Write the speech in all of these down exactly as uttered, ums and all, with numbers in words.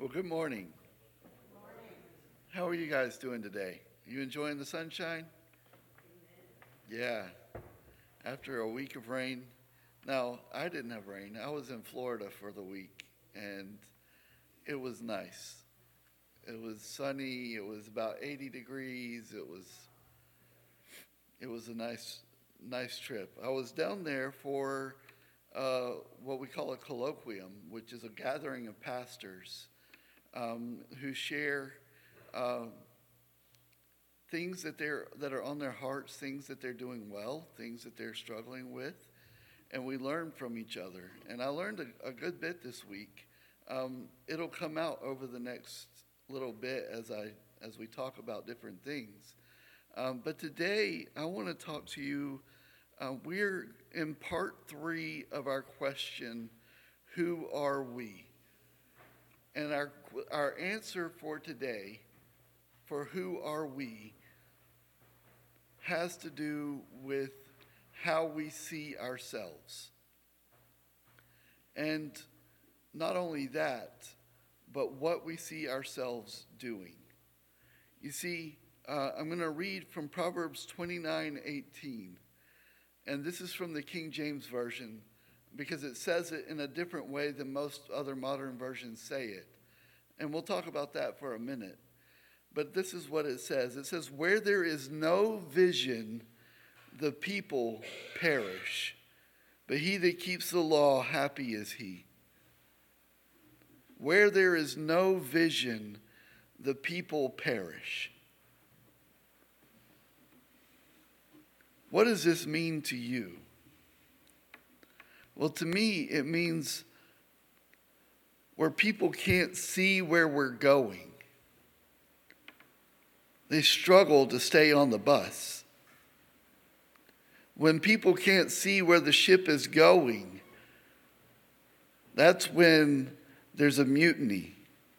Well, good morning. How are you guys doing today? You enjoying the sunshine? Yeah. After a week of rain. Now, I didn't have rain. I was in Florida for the week, and it was nice. It was sunny. It was about eighty degrees. It was it was a nice nice trip. I was down there for uh, what we call a colloquium, which is a gathering of pastors um, who share uh, things that they're that are on their hearts, things that they're doing well, things that they're struggling with, and we learn from each other. And I learned a, a good bit this week. Um, it'll come out over the next little bit as I as we talk about different things. Um, but today I want to talk to you. Uh, we're in part three of our question, who are we? And our our answer for today, for who are we, has to do with how we see ourselves. And not only that, but what we see ourselves doing. You see, uh, I'm going to read from Proverbs twenty-nine eighteen. And this is from the King James Version because it says it in a different way than most other modern versions say it. And we'll talk about that for a minute. But this is what it says. It says, where there is no vision, the people perish. But he that keeps the law, happy is he. Where there is no vision, the people perish. What does this mean to you? Well, to me, it means where people can't see where we're going. They struggle to stay on the bus. When people can't see where the ship is going, that's when there's a mutiny.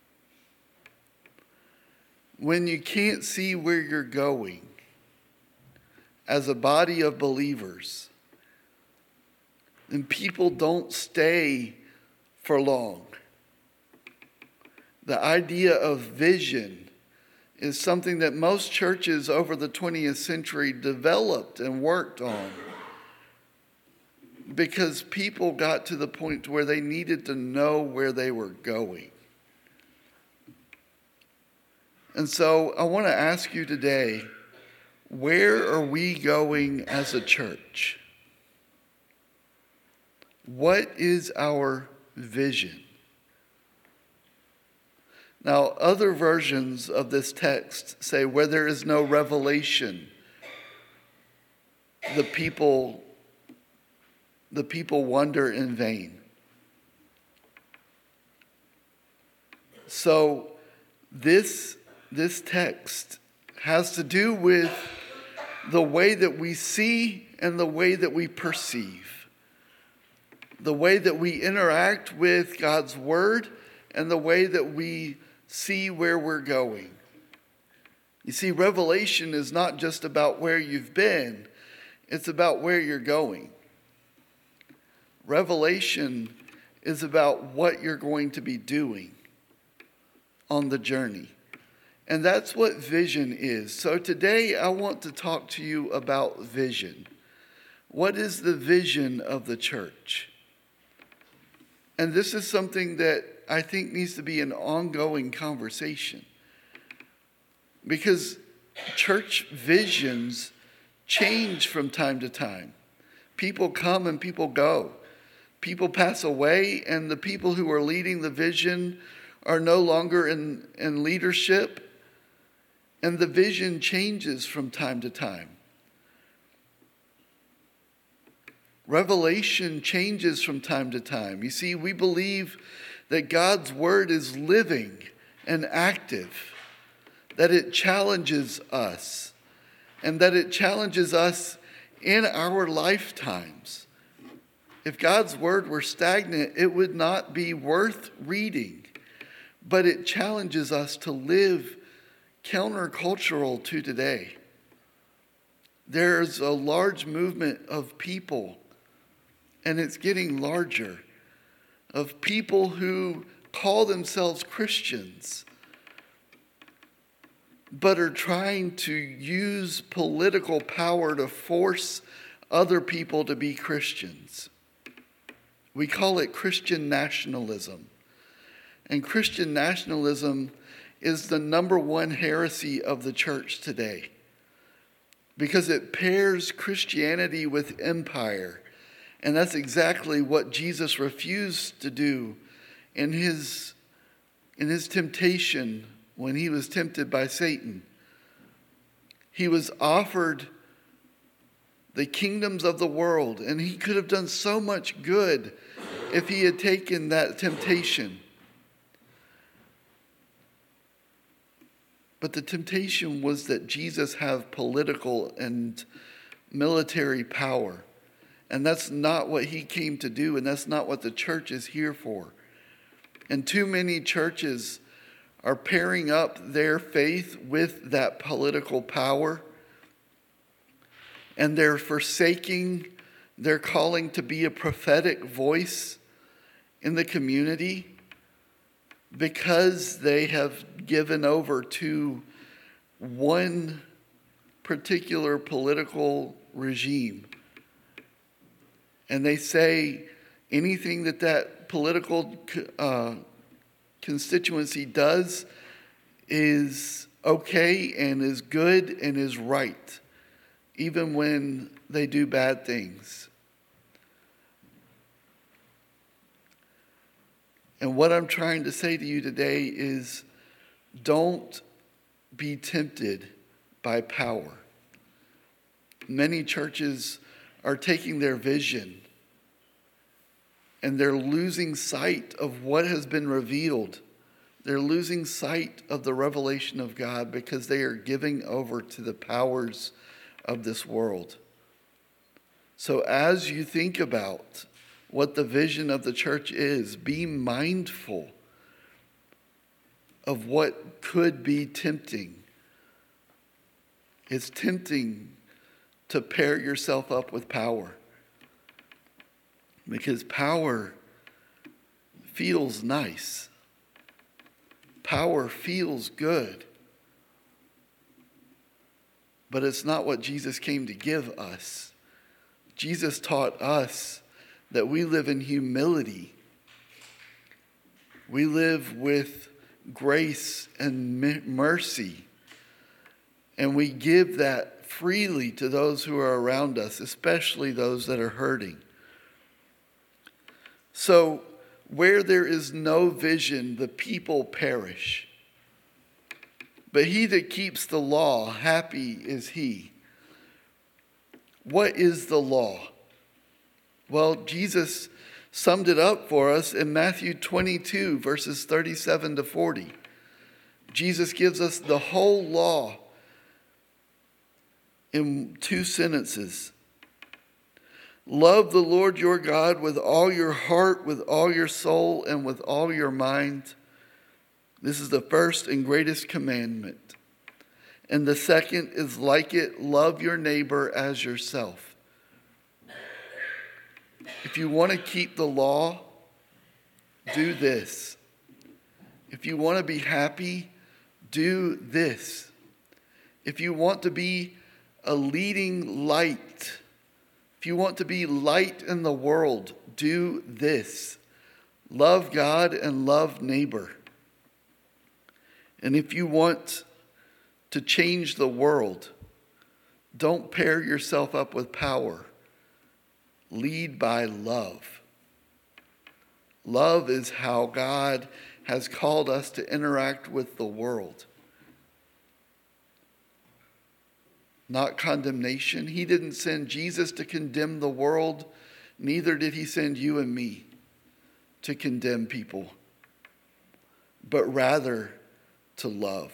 When you can't see where you're going as a body of believers, then people don't stay for long. The idea of vision is something that most churches over the twentieth century developed and worked on because people got to the point where they needed to know where they were going. And so I want to ask you today, where are we going as a church? What is our vision? Now, other versions of this text say where there is no revelation, the people, the people wander in vain. So this, this text has to do with the way that we see and the way that we perceive, the way that we interact with God's word and the way that we see where we're going. You see, revelation is not just about where you've been, it's about where you're going. Revelation is about what you're going to be doing on the journey. And that's what vision is. So today I want to talk to you about vision. What is the vision of the church? And this is something that I think needs to be an ongoing conversation. Because church visions change from time to time. People come and people go. People pass away, and the people who are leading the vision are no longer in, in leadership. And the vision changes from time to time. Revelation changes from time to time. You see, we believe that God's word is living and active, that it challenges us, and that it challenges us in our lifetimes. If God's word were stagnant, it would not be worth reading, but it challenges us to live countercultural to today. There's a large movement of people, and it's getting larger, of people who call themselves Christians, but are trying to use political power to force other people to be Christians. We call it Christian nationalism. And Christian nationalism is the number one heresy of the church today, because it pairs Christianity with empire. And that's exactly what Jesus refused to do in his, in his temptation when he was tempted by Satan. He was offered the kingdoms of the world, and he could have done so much good if he had taken that temptation. But the temptation was that Jesus have political and military power. And that's not what he came to do, and that's not what the church is here for. And too many churches are pairing up their faith with that political power, and they're forsaking their calling to be a prophetic voice in the community because they have given over to one particular political regime. And they say anything that that political uh, constituency does is okay and is good and is right, even when they do bad things. And what I'm trying to say to you today is, don't be tempted by power. Many churches are taking their vision and they're losing sight of what has been revealed. They're losing sight of the revelation of God because they are giving over to the powers of this world. So as you think about what the vision of the church is, be mindful of what could be tempting. It's tempting to pair yourself up with power, because power feels nice. Power feels good. But it's not what Jesus came to give us. Jesus taught us that we live in humility. We live with grace and mercy. And we give that freely to those who are around us, especially those that are hurting. So, where there is no vision, the people perish. But he that keeps the law, happy is he. What is the law? Well, Jesus summed it up for us in Matthew twenty-two, verses thirty-seven to forty. Jesus gives us the whole law in two sentences. Love the Lord your God with all your heart, with all your soul, and with all your mind. This is the first and greatest commandment. And the second is like it, love your neighbor as yourself. If you want to keep the law, do this. If you want to be happy, do this. If you want to be a leading light, if you want to be light in the world, do this. Love God and love neighbor. And if you want to change the world, don't pair yourself up with power. Lead by love. Love is how God has called us to interact with the world. Not condemnation. He didn't send Jesus to condemn the world. Neither did he send you and me to condemn people, but rather to love.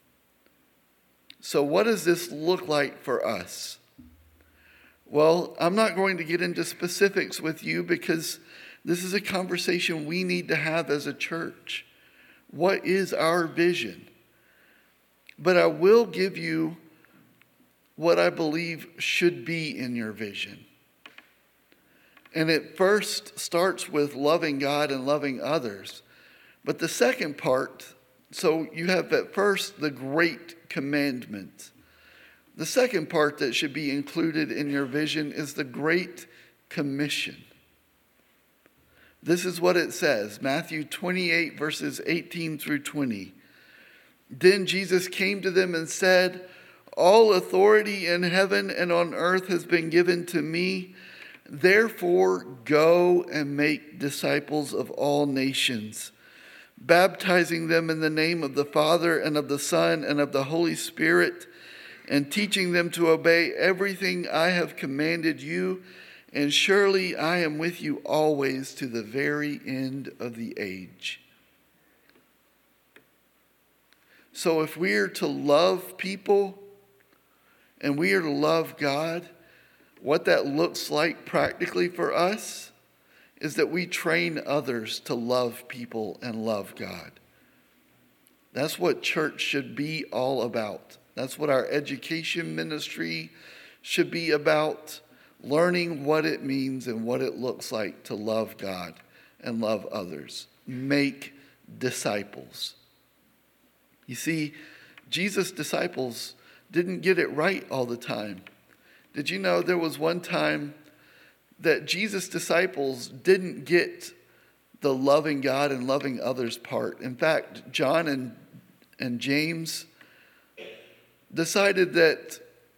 So what does this look like for us? Well, I'm not going to get into specifics with you because this is a conversation we need to have as a church. What is our vision? But I will give you what I believe should be in your vision. And it first starts with loving God and loving others. But the second part, so you have at first the great commandment. The second part that should be included in your vision is the Great Commission. This is what it says, Matthew twenty-eight, verses eighteen through twenty. Then Jesus came to them and said, all authority in heaven and on earth has been given to me. Therefore, go and make disciples of all nations, baptizing them in the name of the Father and of the Son and of the Holy Spirit, and teaching them to obey everything I have commanded you. And surely I am with you always to the very end of the age. So if we are to love people and we are to love God, what that looks like practically for us is that we train others to love people and love God. That's what church should be all about. That's what our education ministry should be about. Learning what it means and what it looks like to love God and love others. Make disciples. You see, Jesus' disciples didn't get it right all the time. Did you know there was one time that Jesus' disciples didn't get the loving God and loving others part? In fact, John and, and James decided that,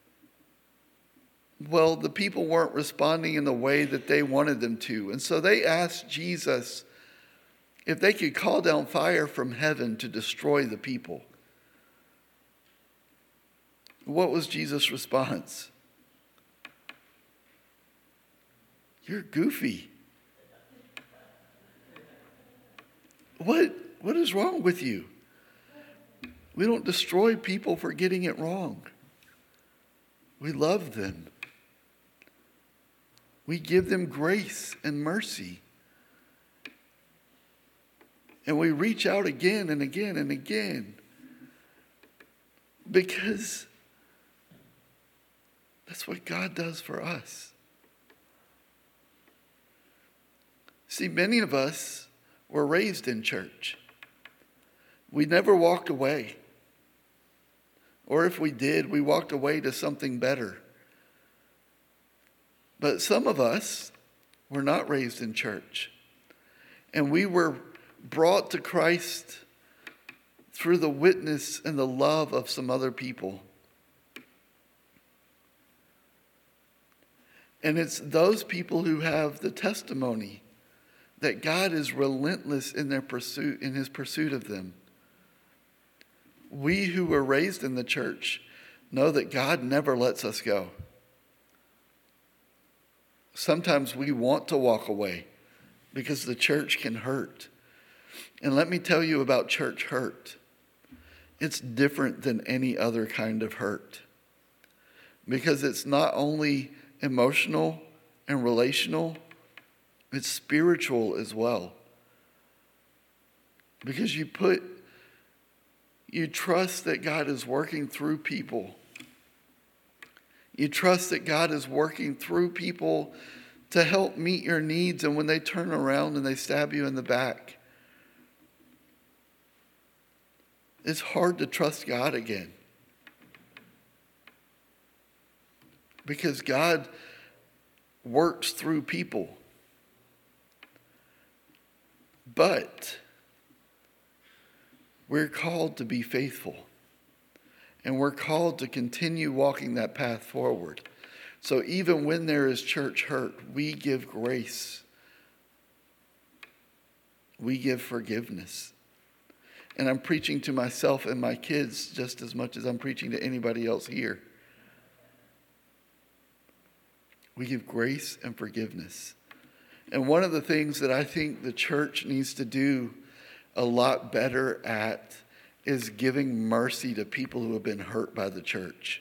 well, the people weren't responding in the way that they wanted them to. And so they asked Jesus if they could call down fire from heaven to destroy the people. What was Jesus' response? You're goofy. What, what is wrong with you? We don't destroy people for getting it wrong. We love them. We give them grace and mercy. And we reach out again and again and again. Because that's what God does for us. See, many of us were raised in church. We never walked away. Or if we did, we walked away to something better. But some of us were not raised in church. And we were brought to Christ through the witness and the love of some other people. And it's those people who have the testimony that God is relentless in their pursuit, in his pursuit of them. We who were raised in the church know that God never lets us go. Sometimes we want to walk away because the church can hurt. And let me tell you about church hurt. It's different than any other kind of hurt. Because it's not only emotional and relational, it's spiritual as well. Because you put, you trust that God is working through people. You trust that God is working through people to help meet your needs, and when they turn around and they stab you in the back, it's hard to trust God again. Because God works through people. But we're called to be faithful. And we're called to continue walking that path forward. So even when there is church hurt, we give grace. We give forgiveness. And I'm preaching to myself and my kids just as much as I'm preaching to anybody else here. We give grace and forgiveness. And one of the things that I think the church needs to do a lot better at is giving mercy to people who have been hurt by the church.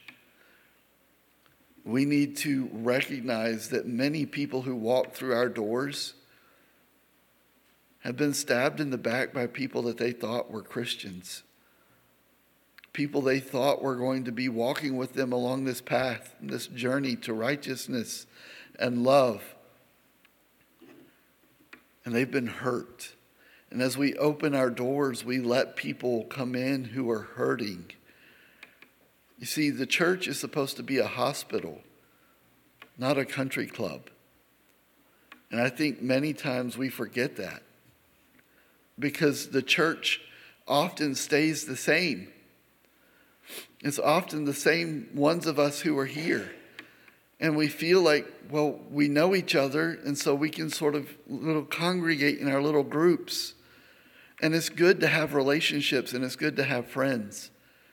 We need to recognize that many people who walk through our doors have been stabbed in the back by people that they thought were Christians. People they thought were going to be walking with them along this path, this journey to righteousness and love. And they've been hurt. And as we open our doors, we let people come in who are hurting. You see, the church is supposed to be a hospital, not a country club. And I think many times we forget that because the church often stays the same. It's often the same ones of us who are here. And we feel like, well, we know each other, and so we can sort of little congregate in our little groups. And it's good to have relationships, and it's good to have friends.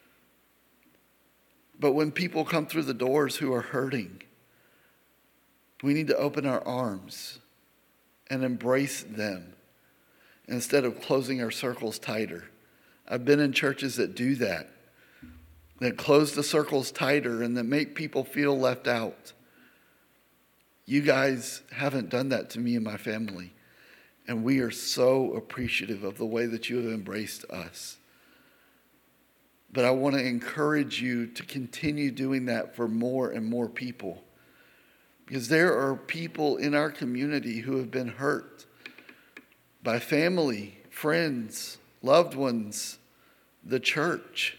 But when people come through the doors who are hurting, we need to open our arms and embrace them instead of closing our circles tighter. I've been in churches that do that, that close the circles tighter and that make people feel left out. You guys haven't done that to me and my family, and we are so appreciative of the way that you have embraced us. But I want to encourage you to continue doing that for more and more people. Because there are people in our community who have been hurt by family, friends, loved ones, the church.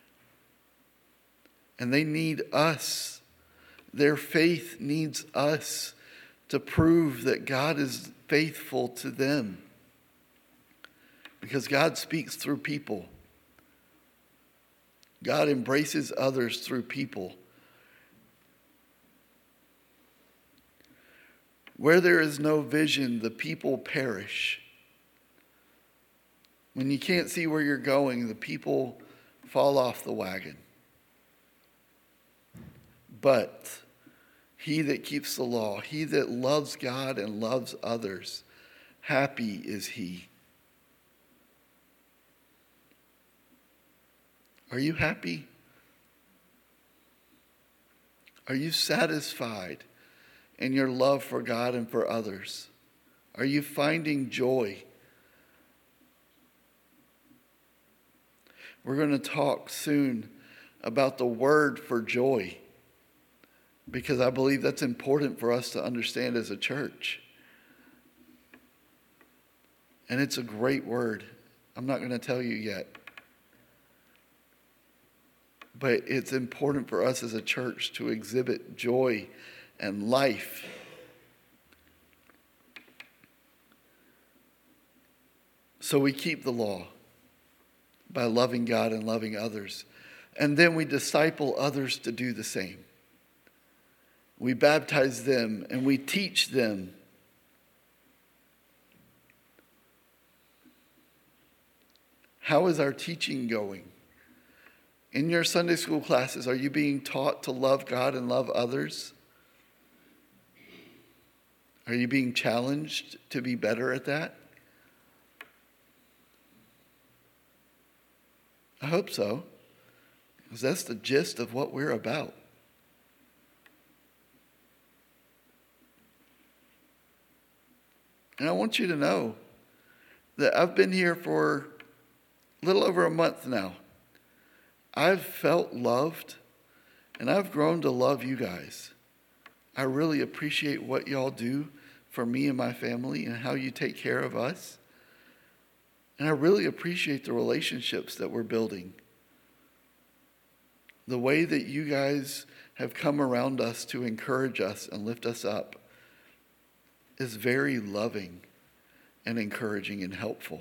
And they need us. Their faith needs us to prove that God is faithful to them. Because God speaks through people. God embraces others through people. Where there is no vision, the people perish. When you can't see where you're going, the people fall off the wagon. But he that keeps the law, he that loves God and loves others, happy is he. Are you happy? Are you satisfied in your love for God and for others? Are you finding joy? We're going to talk soon about the word for joy, because I believe that's important for us to understand as a church. And it's a great word. I'm not going to tell you yet. But it's important for us as a church to exhibit joy and life. So we keep the law by loving God and loving others. And then we disciple others to do the same. We baptize them and we teach them. How is our teaching going? In your Sunday school classes, are you being taught to love God and love others? Are you being challenged to be better at that? I hope so, because that's the gist of what we're about. And I want you to know that I've been here for a little over a month now. I've felt loved, and I've grown to love you guys. I really appreciate what y'all do for me and my family and how you take care of us. And I really appreciate the relationships that we're building. The way that you guys have come around us to encourage us and lift us up is very loving and encouraging and helpful.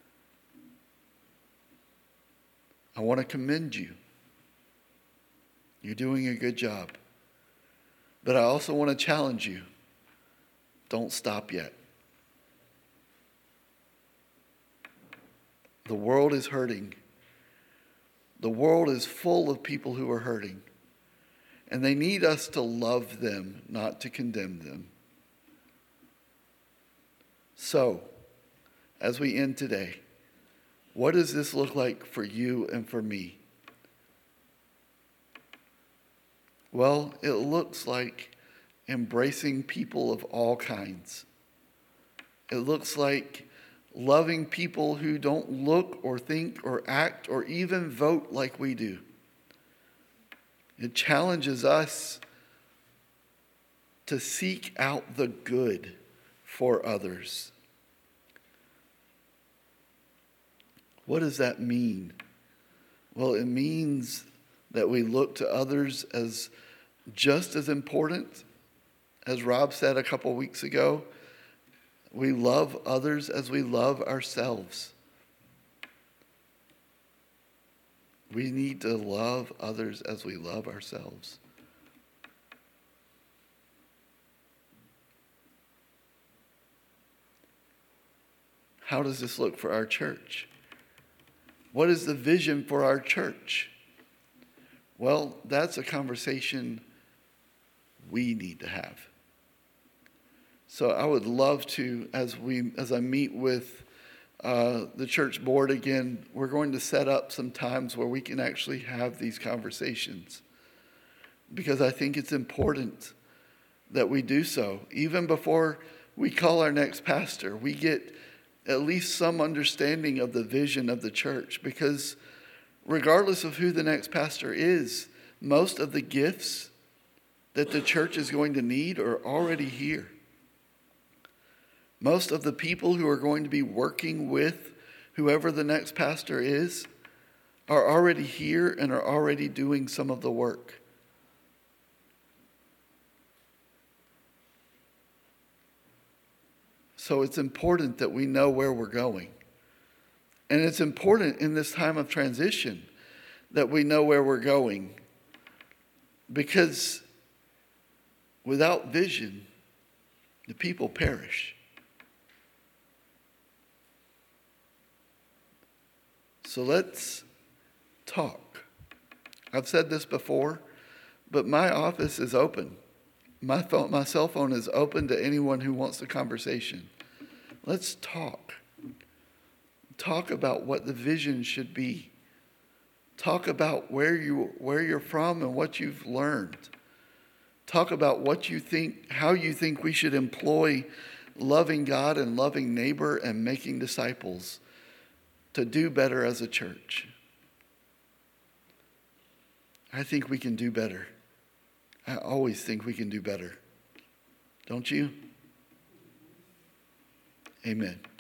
I want to commend you. You're doing a good job. But I also want to challenge you. Don't stop yet. The world is hurting. The world is full of people who are hurting. And they need us to love them, not to condemn them. So, as we end today, what does this look like for you and for me? Well, it looks like embracing people of all kinds. It looks like loving people who don't look or think or act or even vote like we do. It challenges us to seek out the good for others. What does that mean? Well, it means that we look to others as just as important. As Rob said a couple weeks ago, we love others as we love ourselves. We need to love others as we love ourselves. How does this look for our church? What is the vision for our church? Well, that's a conversation we need to have. So I would love to, as we as I meet with uh, the church board again, we're going to set up some times where we can actually have these conversations, because I think it's important that we do so. Even before we call our next pastor, we get at least some understanding of the vision of the church, because regardless of who the next pastor is, most of the gifts that the church is going to need are already here. Most of the people who are going to be working with whoever the next pastor is are already here and are already doing some of the work. So it's important that we know where we're going. And it's important in this time of transition that we know where we're going, because without vision, the people perish. So let's talk. I've said this before, but my office is open. My phone, my cell phone is open to anyone who wants a conversation. Let's talk. Talk about what the vision should be. Talk about where you where you're from and what you've learned. Talk about what you think, how you think we should employ loving God and loving neighbor and making disciples to do better as a church. I think we can do better. I always think we can do better. Don't you? Amen.